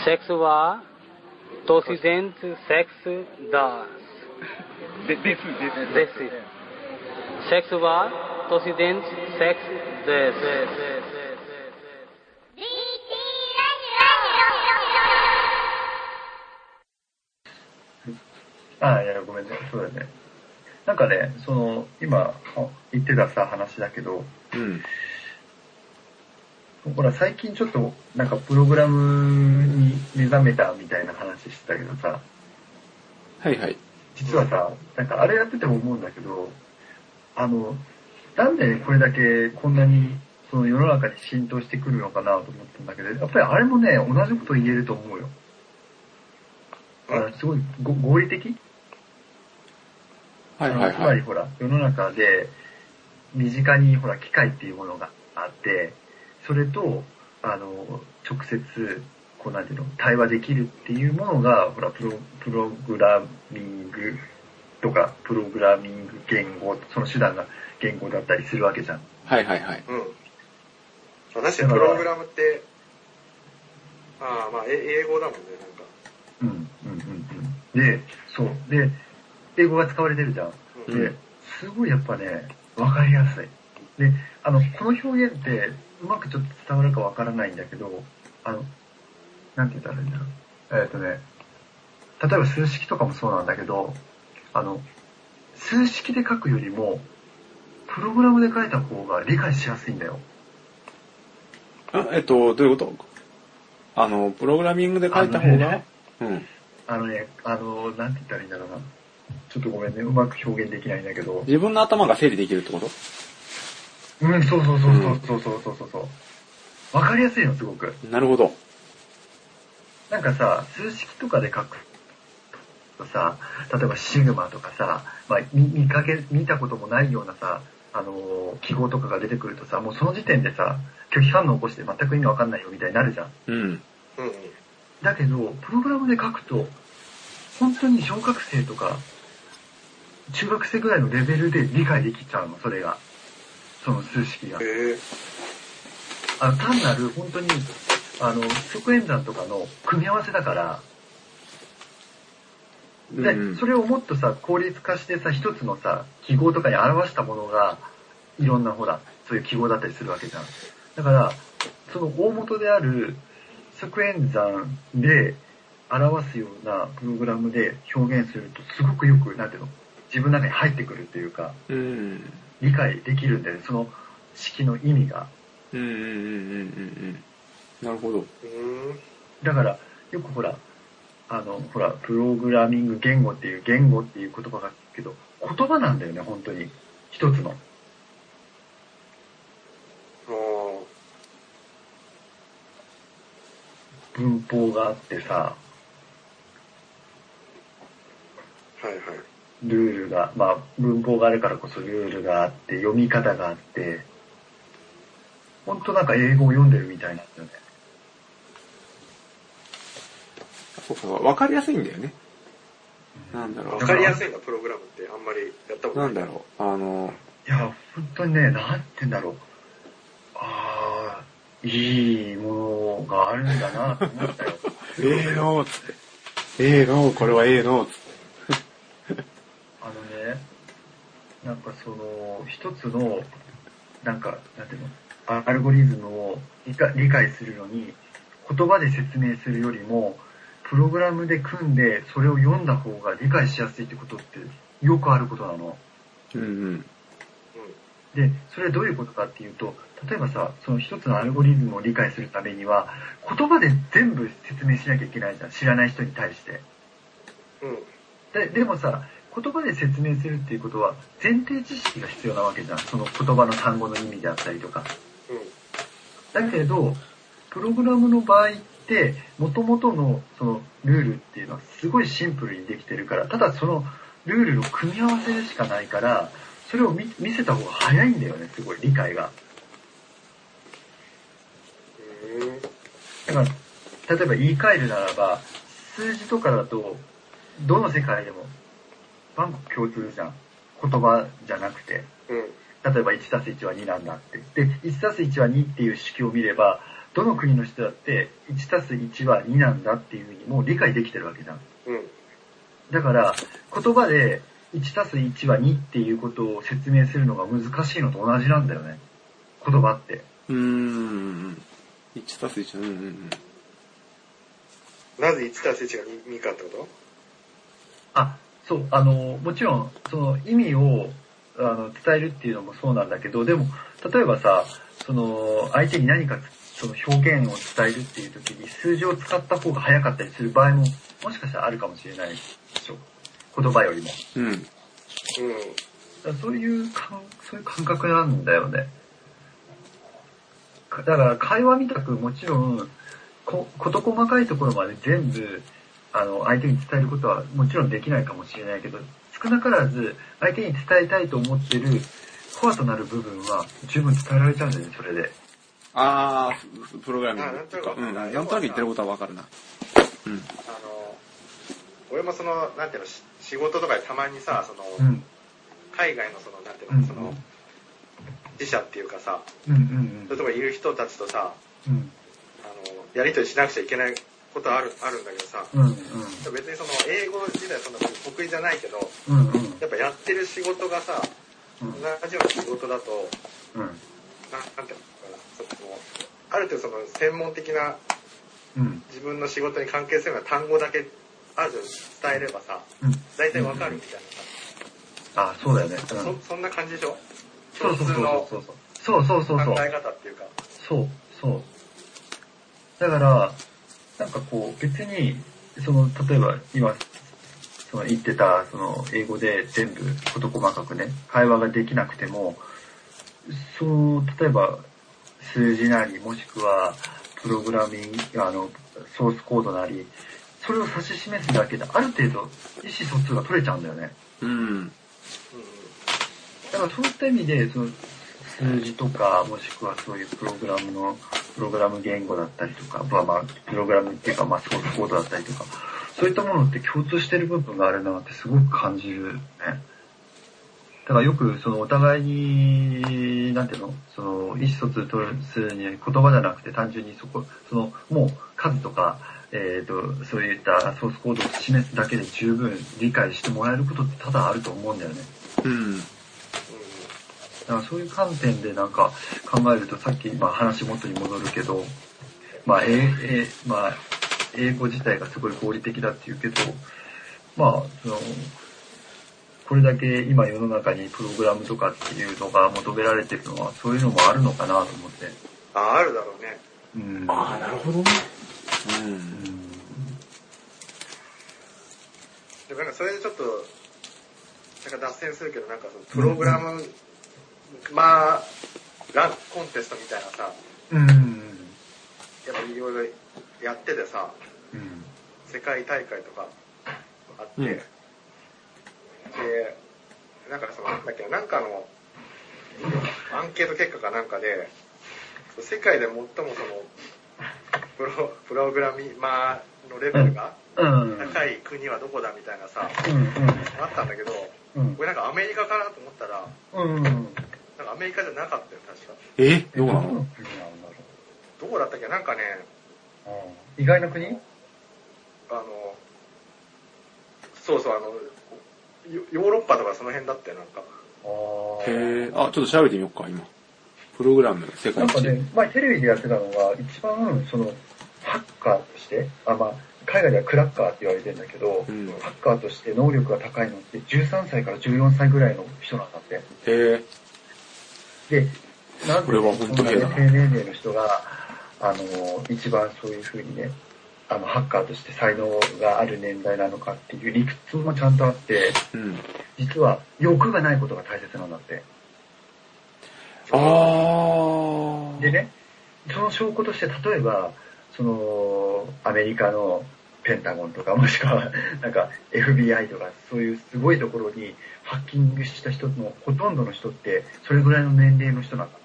Sexo tosidente sexo das. Desse. Sexo tosidente sexo des. いや、ごめんね。そうだね。なんかね、今言ってたさ、話だけど、ほら、最近ちょっと、なんかプログラムに目覚めたみたいな話してたけどさ、 はいはい。 実はさ、なんかあれやってても思うんだけど、なんでこれだけこんなにその世の中に浸透してくるのかなと思ったんだけど、やっぱりあれもね、同じこと言えると思うよ。すごい合理的？ はいはいはい。 つまりほら、世の中で身近にほら、機械っていうものがあって、それと、直接、こうなんていうの、対話できるっていうものが、ほら、プログラミングとか、プログラミング言語、その手段が言語だったりするわけじゃん。 はいはいはい。 確かにプログラムって、英語だもんね、なんか。 で、そう。で、英語が使われてるじゃん。で、すごいやっぱね、わかりやすい。で、この表現って、うまくちょっと伝わるかわからないんだけど、なんて言ったらいいんだろう。例えば数式とかもそうなんだけど、数式で書くよりも、プログラムで書いた方が理解しやすいんだよ。 どういうこと？プログラミングで書いた方が、 なんて言ったらいいんだろうな。ちょっとごめんね、うまく表現できないんだけど。 自分の頭が整理できるってこと？ そう。わかりやすいの、すごく。 なるほど。 なんかさ、数式とかで書くとさ、例えばシグマとかさ、見たこともないようなさ、記号とかが出てくるとさ、もうその時点でさ、拒否反応を起こして全く意味わかんないよみたいになるじゃん。だけど、プログラムで書くと、本当に小学生とか、中学生ぐらいのレベルで理解できちゃうの、それが。その数式が。単なる、本当に、即演算とかの組み合わせだから、で、それをもっとさ、効率化してさ、一つのさ、記号とかに表したものが、いろんなほら、そういう記号だったりするわけじゃん。だから、その大元である即演算で表すようなプログラムで表現すると、すごくよく、なんていうの、自分の中に入ってくるっていうか、理解できるんだよね、その式の意味が。 なるほど。 だから、よくほら、プログラミング言語っていう言語っていう言葉があるけど、言葉なんだよね、本当に。一つの。文法があってさ、ルールが、文法があるからこそルールがあって、読み方があって、本当なんか英語を読んでるみたいなんだよね。 そうか、わかりやすいんだよね。なんだろう。 わかりやすいんだ、プログラムって。あんまりやったことない。 なんだろう。 いや、本当にね、なんて言うんだろう。いいものがあるんだなと思ったよ。 つって。これはつって。 なんか一つの、なんていうの、アルゴリズムを理解するのに、言葉で説明するよりも、プログラムで組んで、それを読んだ方が理解しやすいってことって、よくあることなの。で、それはどういうことかっていうと、例えばさ、その一つのアルゴリズムを理解するためには、言葉で全部説明しなきゃいけないじゃん。知らない人に対して。でもさ、言葉で説明するっていうことは、前提知識が必要なわけじゃん。その言葉の単語の意味であったりとか。だけど、プログラムの場合って、元々のそのルールっていうのはすごいシンプルにできてるから、ただそのルールの組み合わせでしかないから、それを見せた方が早いんだよね、すごい、理解が。だから、例えば言い換えるならば、数字とかだと、どの世界でも、万国共通じゃん。言葉じゃなくて。例えば 1+1 は2なんだって。で、1+1 は2っていう式を見れば、 どの国の人だって 1+1 は2なんだっていうふうにもう理解できてるわけじゃん。だから言葉で 1+1 は2っていうことを説明するのが難しいのと同じなんだよね。言葉って。 1+1、 なぜ 1+1 が 2かってこと？ そう、もちろん、その意味を、伝えるっていうのもそうなんだけど、でも、例えばさ、相手に何か、その表現を伝えるっていう時に数字を使った方が早かったりする場合も、もしかしたらあるかもしれないでしょ。言葉よりも。そういう感覚なんだよね。だから会話みたくもちろん、事細かいところまで全部、相手に伝えることはもちろんできないかもしれないけど、少なからず相手に伝えたいと思ってるコアとなる部分は十分伝えられちゃうんだよね、それで。 プログラミングっていうか、なんとなく言ってることはわかるな。 俺もなんていうの、仕事とかでたまにさ、海外のなんていうの、自社っていうかさ、そういうところにいる人たちとさ、やりとりしなくちゃいけないことあるんだけどさ、別に英語自体そんな得意じゃないけど、やっぱやってる仕事がさ、同じような仕事だと、なんていうのかな、ある程度専門的な自分の仕事に関係するような単語だけある程度伝えればさ、大体わかるみたいなさ。 そうだよね。 そんな感じでしょ？ そう。 普通の考え方っていうか。 そう。だから、なんか別に、例えば今、言ってた、英語で全部事細かくね、会話ができなくても、例えば、数字なり、もしくは、プログラミング、ソースコードなり、それを指し示すだけで、ある程度、意思疎通が取れちゃうんだよね。だからそういった意味で、数字とか、もしくはそういうプログラム言語だったりとか、プログラムっていうか、ソースコードだったりとか、そういったものって共通してる部分があるなってすごく感じるね。だからよく、お互いに、なんていうの、意思疎通するに言葉じゃなくて単純にもう数とか、そういったソースコードを示すだけで十分理解してもらえることって多々あると思うんだよね。だからそういう観点でなんか考えると、さっき話元に戻るけど、英語自体がすごい合理的だって言うけど、これだけ今世の中にプログラムとかっていうのが求められてるのは、そういうのもあるのかなと思って。 あるだろうね。 なるほどね。 でもなんかそれでちょっと、なんか脱線するけど、なんかプログラム、コンテストみたいなさ、やっぱいろいろやっててさ、世界大会とかあって、で、なんかなんかのアンケート結果かなんかで、世界で最もプログラミマーのレベルが高い国はどこだみたいなさ、あったんだけど、これなんかアメリカかなと思ったら、なんかアメリカじゃなかったよ、確か。 どうなの？ どこだったっけ？なんかね、 意外な国？ そう、ヨーロッパとかその辺だったよ、なんか。 ちょっと調べてみようか、今。プログラム世界一。 なんかね、前テレビでやってたのが、一番、ハッカーとして、海外ではクラッカーって言われてるんだけど、ハッカーとして能力が高いのって13歳から14歳ぐらいの人なんだって。で、なんでそんな低年齢の人が、一番そういう風にね、ハッカーとして才能がある年代なのかっていう理屈もちゃんとあって、実は欲がないことが大切なんだって。でね、その証拠として例えば、アメリカのペンタゴンとか、もしくは、なんか FBI とか、そういうすごいところにハッキングした人のほとんどの人って、それぐらいの年齢の人なんだって。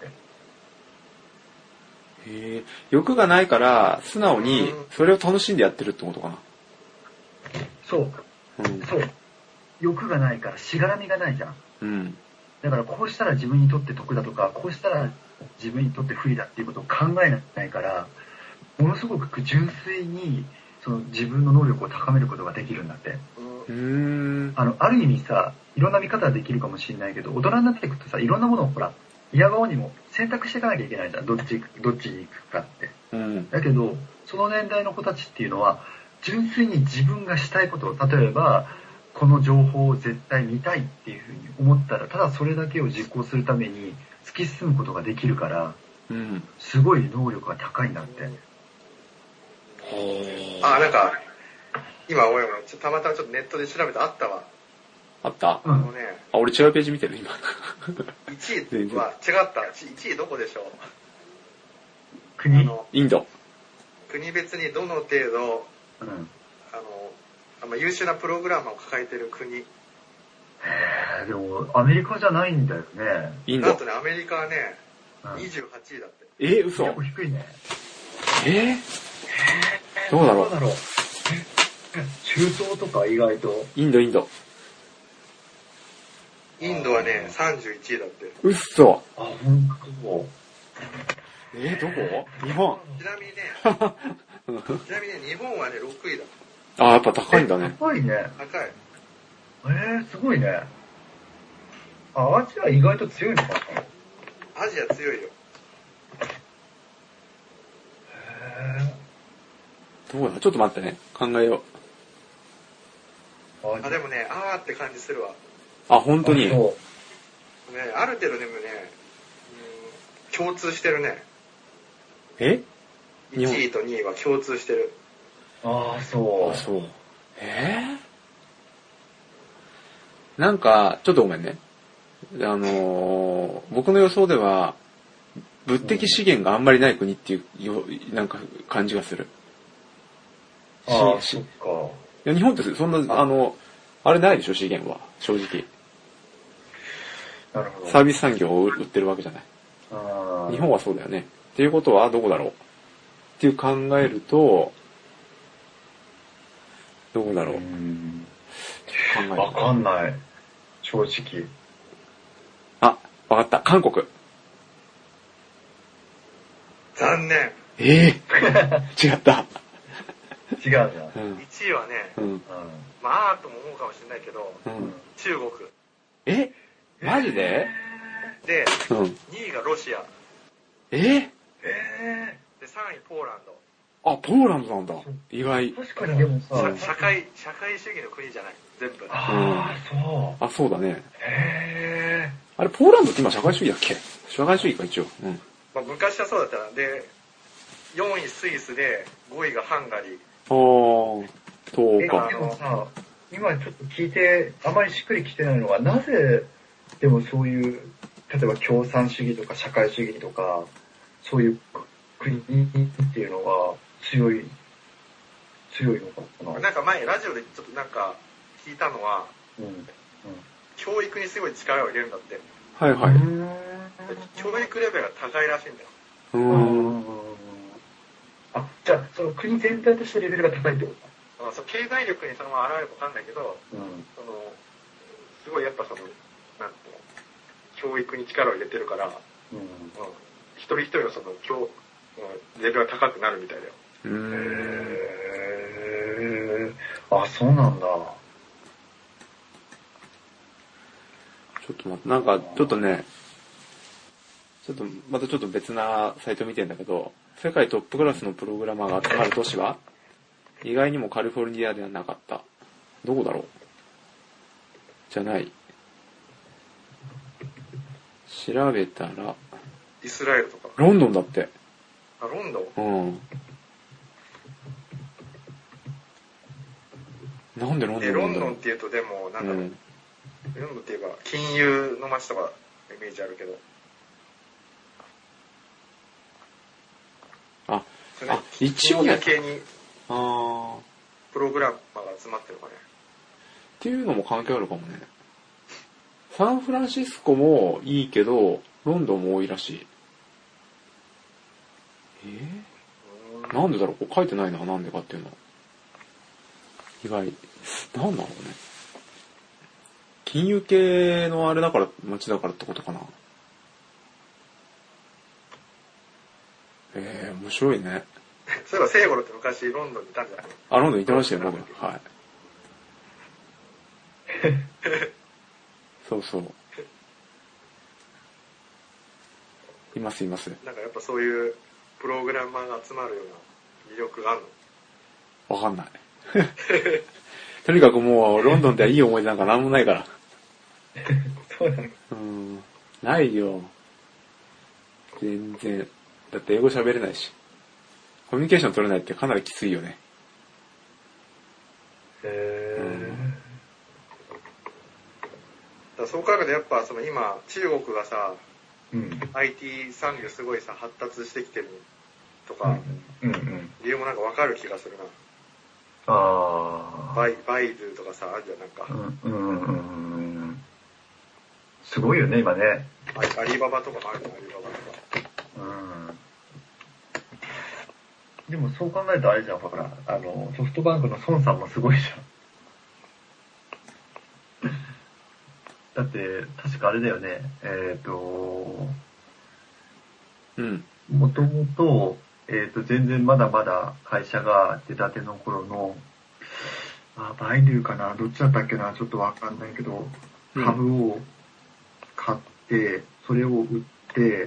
欲がないから、素直にそれを楽しんでやってるってことかな。 そう。欲がないから、しがらみがないじゃん。だからこうしたら自分にとって得だとか、こうしたら自分にとって不利だっていうことを考えないから、 ものすごく純粋にその自分の能力を高めることができるんだって。ある意味さ、いろんな見方ができるかもしれないけど、大人になっていくとさ、いろんなものをほら、嫌顔にも選択していかなきゃいけないじゃん。どっちに行くかって。だけど、その年代の子たちっていうのは、純粋に自分がしたいことを、例えば、この情報を絶対見たいっていうふうに思ったら、ただそれだけを実行するために突き進むことができるから、すごい能力が高いんだって。 なんか、今俺もたまたまちょっとネットで調べてあったわ。 あった？俺違うページ見てる今。 1位は違った。1位どこでしょう？ 国？ インド。 国別にどの程度、優秀なプログラマーを抱えてる国。 でもアメリカじゃないんだよね。 インド。 なんとね、アメリカはね、28位だって。 嘘。結構低いね。 どうだろう。 中東とか意外と。 インド。 インドはね、31位だって。 嘘。 ほんと。 どこ？日本。 ちなみにね、日本はね、6位だ。 やっぱ高いんだね。 高いね。 高い。 すごいね。アジア意外と強いのかな？ アジア強いよ。 どうだ？ちょっと待ってね。考えよう。でもね、って感じするわ。 本当に。 ね、ある程度でもね、共通してるね。1位と2位は共通してる。 そう。 なんか、ちょっとごめんね。僕の予想では、物的資源があんまりない国っていう、なんか感じがする。 そっか。 いや、日本ってそんな、あれないでしょ、資源は。正直。 なるほど。 サービス産業を売ってるわけじゃない。日本はそうだよね。っていうことは、どこだろうっていう考えると、どこだろう。 わかんない。正直。 わかった。韓国。 残念。 違った。 違うな。 1位はね、とも思うかもしれないけど、中国。 マジで？ で、2位がロシア。で、3位ポーランド。 ポーランドなんだ。意外。 確かにでもさ、 社会主義の国じゃない。全部。 そう。 そうだね。あれ、ポーランドって今社会主義だっけ？社会主義か、一応。 昔はそうだったな。で、4位スイスで、5位がハンガリー。 そうか。 でもさ、今ちょっと聞いて、あまりしっくりきてないのは、なぜ、でもそういう、例えば共産主義とか社会主義とか、そういう国っていうのが強いのかな。 なんか前、ラジオでちょっとなんか聞いたのは、教育にすごい力を入れるんだって。教育レベルが高いらしいんだよ。 じゃあ、その国全体としてレベルが高いってこと？ 経済力にそのまま現れるかわかんないけど、すごいやっぱなんていうの、教育に力を入れてるから、一人一人のレベルが高くなるみたいだよ。 そうなんだ。 ちょっと待って、なんか、ちょっとね、またちょっと別なサイト見てんだけど、世界トップクラスのプログラマーが集まる都市は、意外にもカリフォルニアではなかった。どこだろう？じゃない。調べたら、 イスラエルとか。 ロンドンだって。 ロンドン？ なんでロンドン？ ロンドンって言うとでも、なんだろう。ロンドンって言えば、金融の街とかイメージあるけど。 一応ね。 系に、プログラマーが集まってるかね。 っていうのも関係あるかもね。サンフランシスコもいいけど、ロンドンも多いらしい。なんでだろう？これ書いてないな、なんでかっていうの。意外。なんだろうね。金融系のあれだから、街だからってことかな。 面白いね。 そういえば聖五郎って昔ロンドンにいたんじゃない？ あ、ロンドンにいてましたよ、僕。はい。そうそう。います。 なんかやっぱそういうプログラマーが集まるような魅力があるの？わかんない。とにかくもうロンドンではいい思い出なんかなんもないから。 そうなの？ ないよ。全然。だって英語喋れないし。コミュニケーション取れないってかなりきついよね。 だそう考えるとやっぱその今中国がさ、IT 産業すごいさ発達してきてるとか、理由もなんかわかる気がするな。バイドゥとかさあるじゃんなんか。 すごいよね今ね。 アリババとかもあるじゃん、アリババとか。 でもそう考えるとあれじゃん、ほら、ソフトバンクの孫さんもすごいじゃん。だって、確かあれだよね、もともと、全然まだまだ会社が出たての頃の、バイドゥかな、どっちだったっけな、ちょっとわかんないけど、株を買って、それを売って、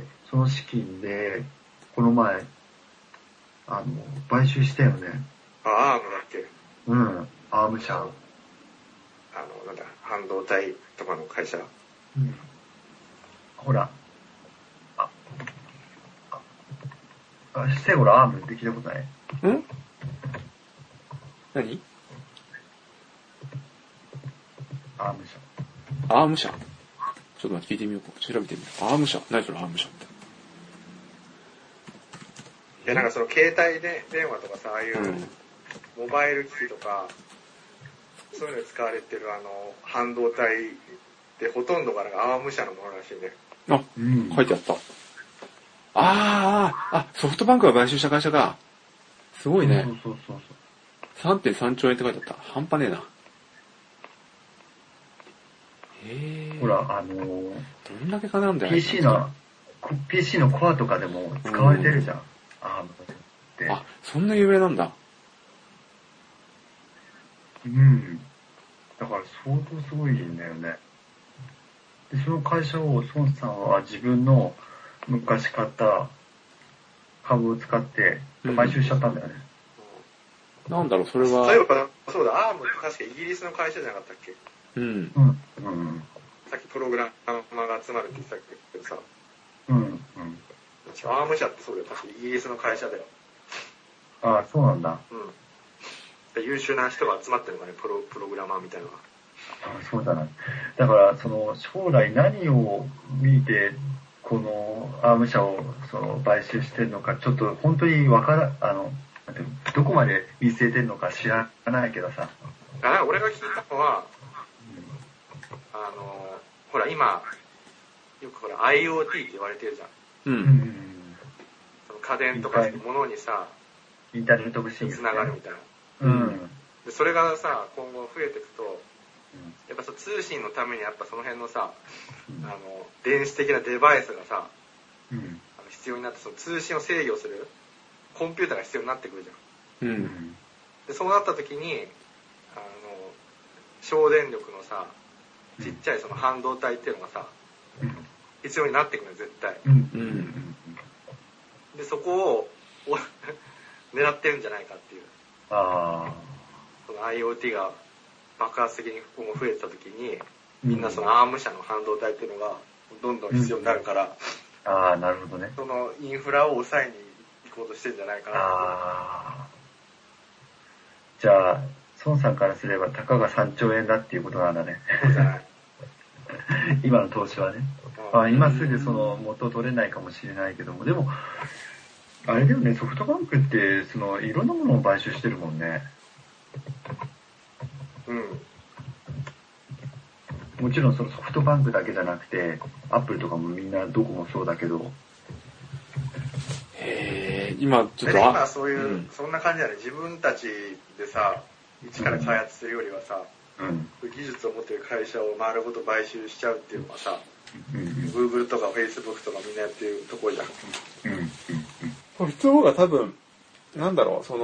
その資金で、この前、買収したよね。 アームだっけ？ アーム社。 なんだ、半導体とかの会社。 ほら。セゴラアームって聞いたことない？ 何？ アーム社。 アーム社？ちょっと待って聞いてみようか。調べてみよう。アーム社？何それアーム社って。 なんかその携帯で電話とかさ、ああいうモバイル機器とか、そういうのに使われてる半導体ってほとんどがなんかアーム社のものらしいね。 書いてあった。ソフトバンクが買収した会社か。すごいね。 そう。 3.3 兆円って書いてあった。半端ねえな。 ほら、 どんだけ金なんだよ。 PC のコアとかでも使われてるじゃん。アームって。 そんな有名なんだ。 だから相当すごいんだよね。で、その会社を孫さんは自分の昔買った株を使って買収しちゃったんだよね。 なんだろう、それは。 そういえば、そうだ、アームって確かイギリスの会社じゃなかったっけ？さっきプログラマーが集まるって言ってたけどさ。アーム社ってそうだよ、確かイギリスの会社だよ。 そうなんだ。 優秀な人が集まってるのかね、プログラマーみたいなのが。 そうだな。だから、将来何を見て、このアーム社を買収してるのか、ちょっと本当にどこまで見据えてるのか知らないけどさ。 俺が聞いたのは、ほら今、よくほら IoT って言われてるじゃん。その家電とか物にさ、 インターネットオブシングスつながるみたいな。でそれがさ、今後増えていくと、やっぱ通信のためにやっぱその辺のさ、電子的なデバイスがさ、必要になって、その通信を制御するコンピューターが必要になってくるじゃん。でそうなった時に、省電力のさ、ちっちゃいその半導体っていうのがさ、必要になってくるの絶対。でそこを狙ってるんじゃないかっていう。その IoT が爆発的に今後増えてた時に、みんなそのアーム社の半導体っていうのがどんどん必要になるから、 なるほどね。 そのインフラを抑えに行こうとしてるんじゃないかな。 じゃあ孫さんからすればたかが3兆円だっていうことなんだね。 そうじゃない。 今の投資はね。今すぐ元取れないかもしれないけども、でもあれだよね、ソフトバンクっていろんなものを買収してるもんね。もちろんソフトバンクだけじゃなくて、アップルとかもみんなどこもそうだけど。 今ちょっと今そういう、そんな感じだね。自分たちでさ、一から開発するよりはさ、技術を持ってる会社を丸ごと買収しちゃうっていうのはさ、Google とか Facebook とかみんなやってるところじゃん。 そっちの方が多分なんだろう、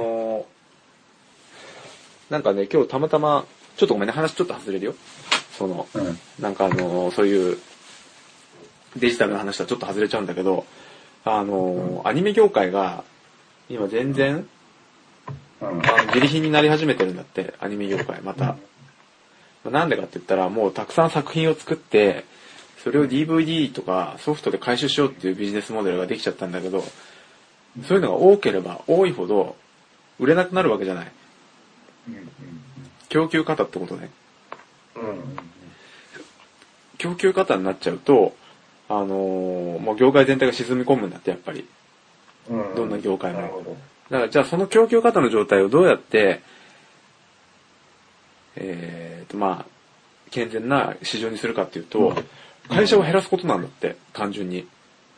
なんかね、今日たまたま、ちょっとごめんね、話ちょっと外れるよ。なんかそういう、デジタルの話とはちょっと外れちゃうんだけど、アニメ業界が、今全然、自利品になり始めてるんだって、アニメ業界、また。なんでかって言ったら、もうたくさん作品を作って、それを DVD とかソフトで回収しようっていうビジネスモデルができちゃったんだけど、そういうのが多ければ多いほど、売れなくなるわけじゃない。供給過多ってことね。供給過多になっちゃうと、もう業界全体が沈み込むんだって、やっぱり。どんな業界も。だから、じゃあその供給過多の状態をどうやって、健全な市場にするかっていうと、会社を減らすことなんだって、単純に。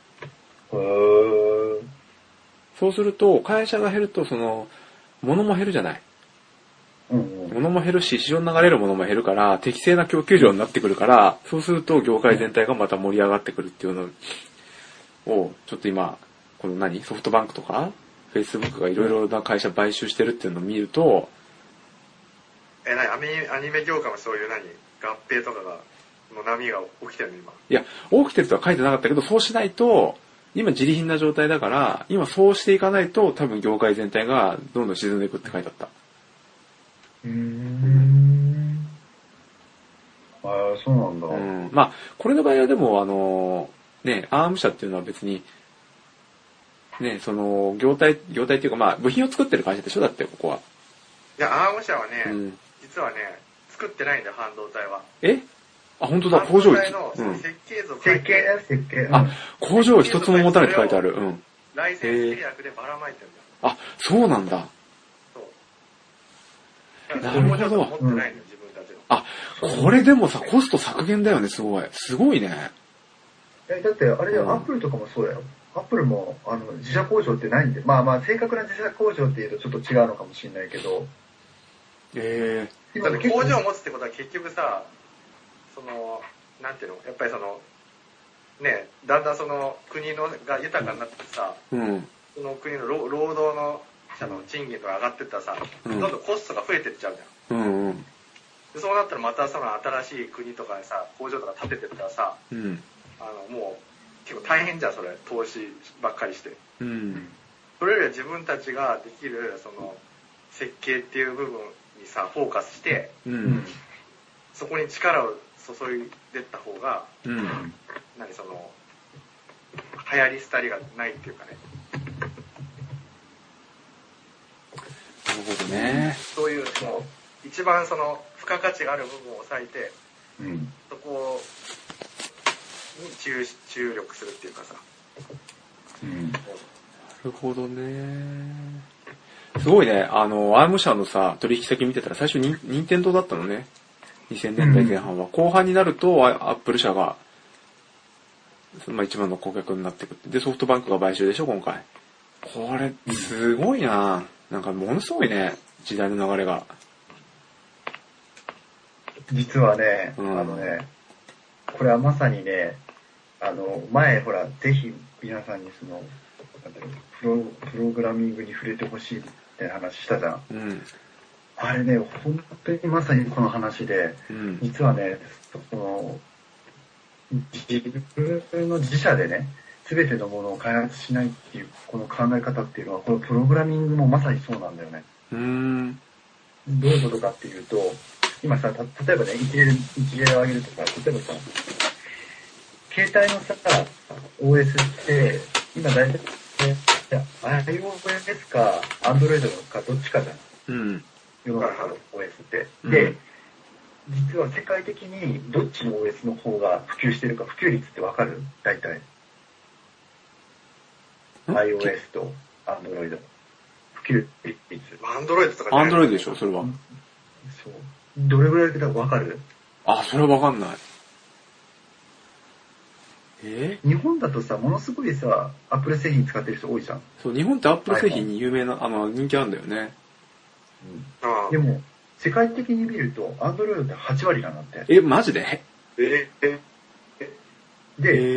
そうすると、会社が減ると、物も減るじゃない。物も減るし、市場に流れるものも減るから、適正な供給量になってくるから、そうすると業界全体がまた盛り上がってくるっていうのを、ちょっと今、ソフトバンクとか、Facebook がいろいろな会社買収してるっていうのを見ると、 アニメ業界もそういう合併とかの波が起きてるの今。 いや、起きてるとは書いてなかったけど、そうしないと、今自利品な状態だから、今そうしていかないと、多分業界全体がどんどん沈んでいくって書いてあった。 そうなんだ。 まあ、これの場合はでも、アーム社っていうのは別に、業態っていうか、まあ、部品を作ってる会社でしょ、だって、ここは。 いや、アーム社はね、実はね、作ってないんだよ、半導体は。 あ、本当だ、工場一。設計図を設計だよ、設計。 工場一つも持たないって書いてある。 ライセンス契約でばらまいてるんだよ。 そうなんだ。なるほど。 持ってないの、自分たちの。 これでもさ、コスト削減だよね、すごい。すごいね。 だって、あれだよ、アップルとかもそうだよ。アップルも、自社工場ってないんで、まあ、正確な自社工場っていうとちょっと違うのかもしれないけど。 だって工場を持つってことは結局さ、なんていうの、やっぱりね、だんだん国が豊かになってさ、その国の労働者の賃金とか上がってったらさ、どんどんコストが増えてっちゃうじゃん。でそうなったらまた新しい国とかでさ、工場とか建ててったらさ、もう結構大変じゃん、それ、投資ばっかりして。それよりは自分たちができる、設計っていう部分にさ、フォーカスして、そこに力を注いでった方が、流行り廃りがないっていうかね。 なるほどね。 そういう一番付加価値がある部分を抑えて、そこに注力するっていうかさ。 なるほどね。すごいね。アーム社のさ、取引先見てたら最初に任天堂だったのね。2000年代前半は。後半になると、アップル社が、一番の顧客になってくって。で、ソフトバンクが買収でしょ、今回。これ、すごいな。なんか、ものすごいね。時代の流れが。 実はね、これはまさにね、前、ほら、ぜひ皆さんにプログラミングに触れてほしいって話したじゃん。あれね、本当にまさにこの話で、実はね、自分の自社でね、すべてのものを開発しないっていう、この考え方っていうのは、このプログラミングもまさにそうなんだよね。どういうことかっていうと、今さ、例えばね、一例を挙げるとさ、例えばさ、携帯のさ、OS って、今大体、iOS か Android かどっちかじゃん。世の中の OS って。で、実は世界的にどっちの OS の方が普及してるか、普及率ってわかる？大体。iOS と Android。普及率。 Android とかね。Android でしょ、それは。 そう。どれぐらいだかわかる？ それはわかんない。 日本だとさ、ものすごいさ、Apple 製品使ってる人多いじゃん。 そう、日本って Apple 製品に有名な、人気あるんだよね。 でも、世界的に見ると、Android って8割なんだって。 マジで？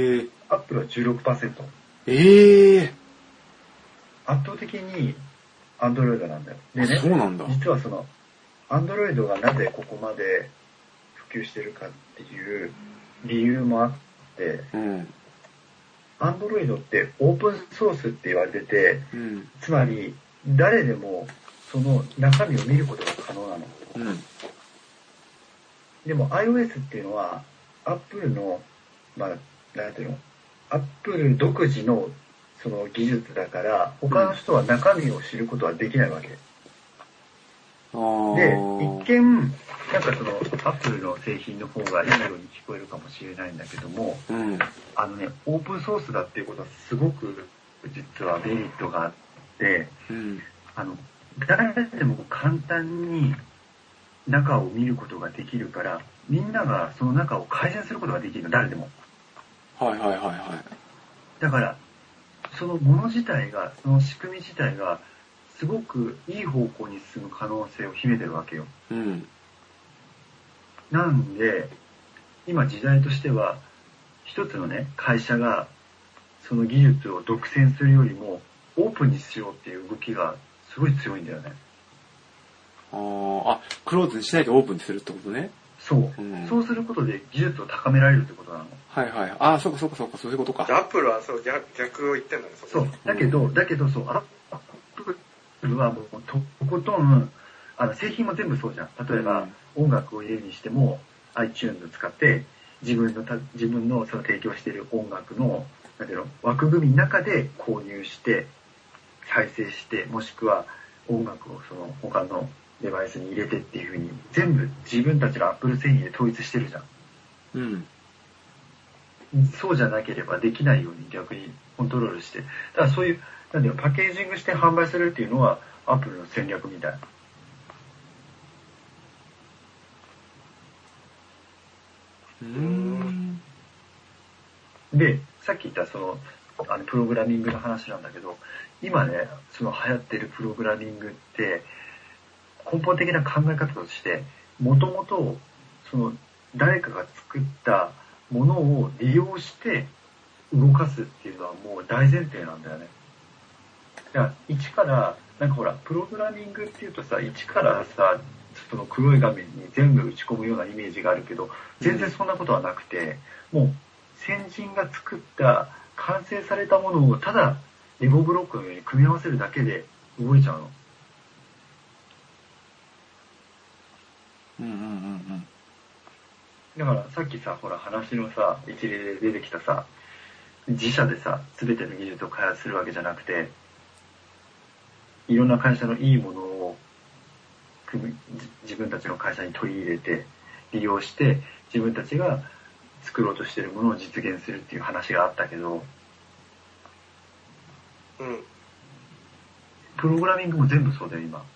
で、Apple は 16%。圧倒的にアンドロイドなんだよ。でね、 そうなんだ。 実はその、アンドロイドがなぜここまで普及してるかっていう理由もあって、アンドロイドってオープンソースって言われてて、つまり誰でもその中身を見ることが可能なの。でも iOS っていうのは Apple の、まあ、なんていうの、Apple 独自のその技術だから、他の人は中身を知ることはできないわけ。で、一見、なんかその、Apple の製品の方がいいように聞こえるかもしれないんだけども、オープンソースだっていうことはすごく実はメリットがあって、誰でも簡単に中を見ることができるから、みんながその中を改善することができるの、誰でも。だから、そのもの自体が、その仕組み自体が、すごくいい方向に進む可能性を秘めてるわけよ。なんで、今時代としては、一つのね、会社が、その技術を独占するよりも、オープンにしようっていう動きが、すごい強いんだよね。 クローズにしないでオープンにするってことね。 そう。そうすることで技術を高められるってことなの。 そうか、そういうことか。 アップルはそう逆を言ってんのね、 そう。だけどそう、アップルはもうとことん、製品も全部そうじゃん。例えば、音楽を入れるにしても、iTunes 使って、自分のその提供している音楽の、なんていうの、枠組みの中で購入して、再生して、もしくは音楽をその他のデバイスに入れてっていう風に全部自分たちの Apple 製品で統一してるじゃん。そうじゃなければできないように逆にコントロールして。だからそういう、なんだよ、パッケージングして販売するっていうのは Apple の戦略みたい。で、さっき言ったその、プログラミングの話なんだけど、今ね、その流行ってるプログラミングって、根本的な考え方として、もともと、その、誰かが作ったものを利用して動かすっていうのはもう大前提なんだよね。だから、一から、なんかほら、プログラミングっていうとさ、一からさ、その黒い画面に全部打ち込むようなイメージがあるけど、全然そんなことはなくて、もう、先人が作った完成されたものをただレゴブロックのように組み合わせるだけで動いちゃうの。だからさっきさ、ほら話のさ、一例で出てきたさ、自社でさ、全ての技術を開発するわけじゃなくて、いろんな会社のいいものを自分たちの会社に取り入れて、利用して、自分たちが作ろうとしているものを実現するっていう話があったけど、プログラミングも全部そうだよ、今。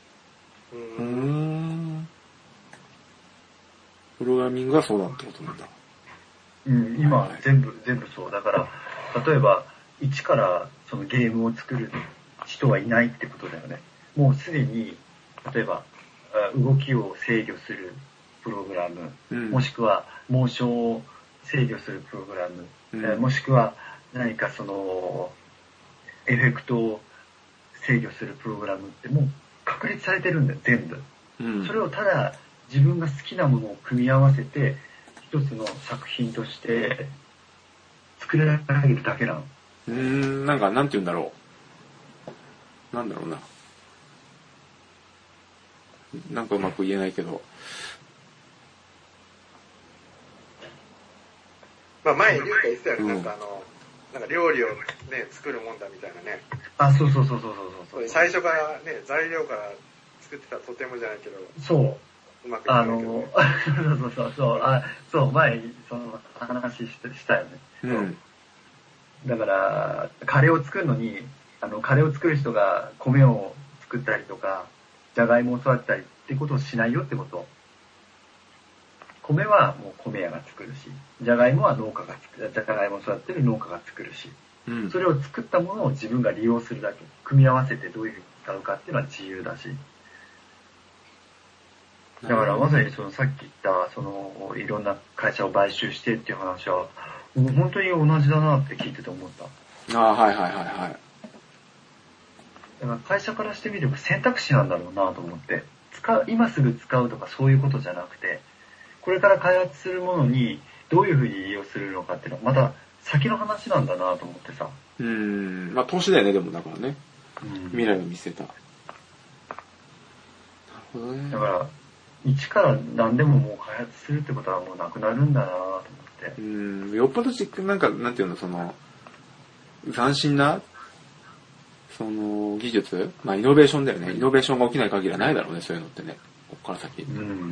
プログラミングがそうだってことなんだ。 今、全部そう。だから、例えば、一からそのゲームを作る人はいないってことだよね。もうすでに、例えば、動きを制御するプログラム、もしくはモーションを制御するプログラム、もしくは何かそのエフェクトを制御するプログラムってもう確立されてるんだよ、全部。それをただ自分が好きなものを組み合わせて一つの作品として作れられるだけなの。 なんかなんて言うんだろう。なんだろうな。なんかうまく言えないけど。 まあ前にリュウが言ってたよね、なんか料理をね、作るもんだみたいなね。 そう。 最初からね、材料から作ってたらとてもじゃないけど。 そう。 うまくいかないけど。 そう、前にその話したよね。だから、カレーを作るのに、カレーを作る人が米を作ったりとか、じゃがいもを育てたりってことをしないよってこと。米はもう米屋が作るし、じゃがいもは農家が作る、じゃがいもを育てる農家が作るし、それを作ったものを自分が利用するだけ、組み合わせてどういうふうに使うかっていうのは自由だし。だからまさにそのさっき言ったそのいろんな会社を買収してっていう話は本当に同じだなって聞いてて思った。 はい。 だから会社からしてみれば選択肢なんだろうなと思って。今すぐ使うとかそういうことじゃなくて、これから開発するものにどういうふうに利用するのかっていうのはまた先の話なんだなと思ってさ。 まあ投資だよね、でもだからね。未来を見据えた。なるほどね。 だから、一から何でももう開発するってことはもうなくなるんだなと思って。 よっぽどなんか、なんていうの、斬新な、技術、まあイノベーションだよね。イノベーションが起きない限りはないだろうね、そういうのってね。こっから先。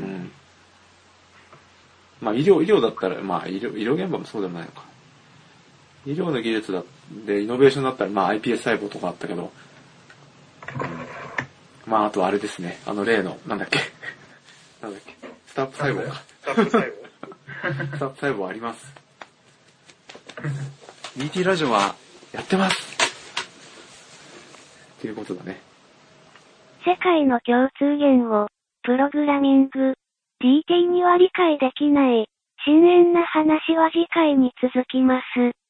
まあ医療だったら、まあ医療現場もそうでもないのか。医療の技術でイノベーションだったら、まあ iPS 細胞とかあったけど、まああとあれですね、例の、なんだっけ、スタップ細胞か。 スタップ細胞スタップ細胞あります。DT ラジオはやってますっていうことだね。 世界の共通言語、プログラミング、DT には理解できない、深遠な話は次回に続きます。